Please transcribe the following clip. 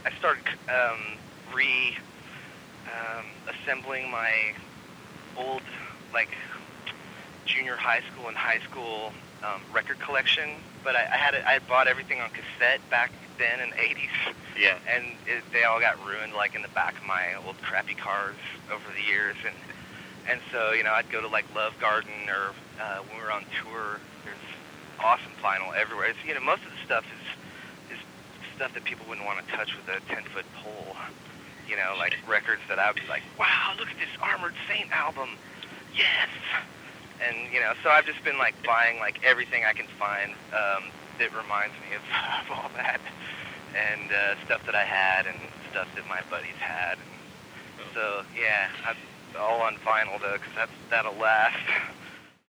I started re assembling my old like junior high school and high school record collection, but I had bought everything on cassette back then in the 80s. Yeah. And they all got ruined like in the back of my old crappy cars over the years, and so I'd go to like Love Garden or when we were on tour. There's awesome vinyl everywhere. It's, most of the stuff is stuff that people wouldn't want to touch with a 10-foot pole. Like records that I would be like, wow, look at this Armored Saint album, yes. And so I've just been like buying like everything I can find that reminds me of all that, and stuff that I had and stuff that my buddies had. And so yeah, I'm all on vinyl though, because that'll last.